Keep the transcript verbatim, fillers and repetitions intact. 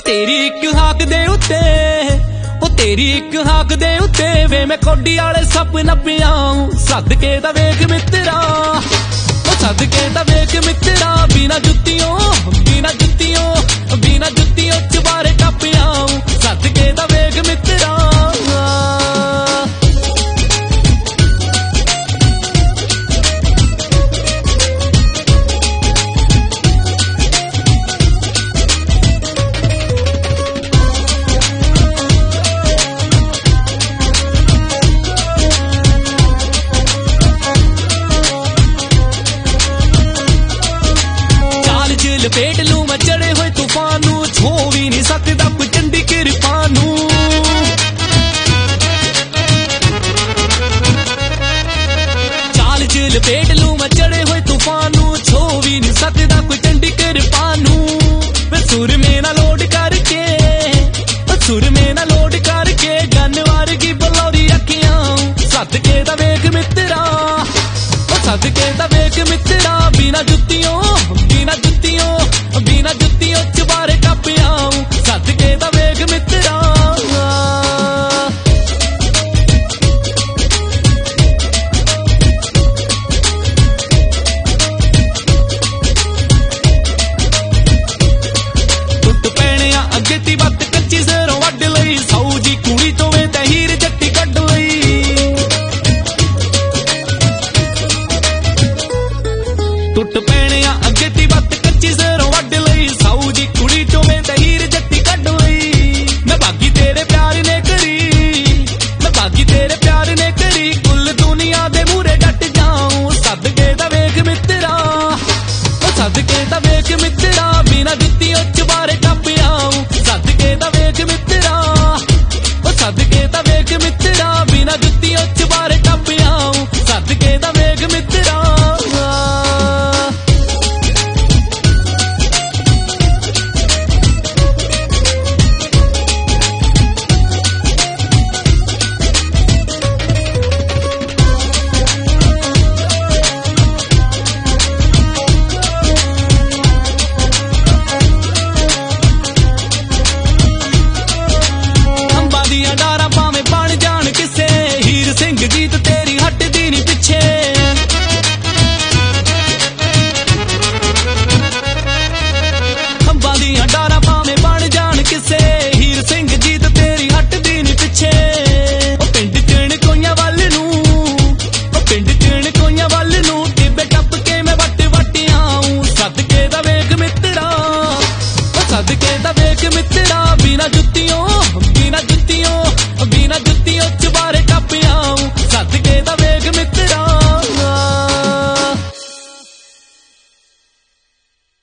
तेरी एक हाक दे उत्ते ओ तेरी एक हाक दे उत्ते वे मैं कोडी वाले सपना पियाऊं सदके दा वेख मित्रा ओ सदके दा वेख मित्रा बिना जुत्तियों बिना जुत्तियों बिना जुत्तियों चबारे टपियाऊं सदके दा वेख मित्रा लपेट लूं मैं चढ़े हुए तूफान नू छो भी नहीं सकदा कोई चंडी कृपा नू चाल च लपेट लूं मैं चढ़े हुए तूफान नू छो भी नहीं सकदा कोई चंडी कृपा नू मैं सुर में ना लोड करके सुर में ना लोड करके गन वर्गी बलौरी रखियां सदके दा वेख मित्रा सदके दा वेख मित्रा बिना जुत्तियों बिना जुत्तियों बिना जुत्तियों चबारे टपियाऊं सदके दा वेख मित्रा टुट पैने अगे ती बत कच्ची सिरों वड्ड लई सौ जी कुड़ी तो वे ते हीर जट्टी कड्ड लई टुट पैने अगे ती बत कच्ची सिरों वड्ड लई सौ जी कुड़ी चो मैं हीर जट्टी कड्ड लई मैं भागी तेरे प्यार ने करी मैं भागी तेरे प्यार ने करी कुल दुनिया दे मूरे डट जाऊं सदके दा वेख मित्रा ओ सदके दा वेख मित्रा बिना जुत्तियों चबारे टपियाऊं सदके दा वेख मित्रा ओ सदके दा वेख मित्रा बिना जुत्तियों चबारे टपियाऊं सदके दा वेख मित्रा जीत तेरी हटदी नहीं पिछे खंबा दियां डारा भावें बन जान किसे हीर सिंह जीत तेरी हटदी नहीं पिछे ओ पिंड चण कोइयां वल नू ओ पिंड चण कोइयां वल नू टिब्बे टप के मैं वट वट आऊं सदके दा वेख मित्रा ओ सदके दा वेख मित्रा बिना जुत्तियों बिना जुत्तियों बिना जुत्तियों चबारे टपियाऊं सदके दा वेख मित्रा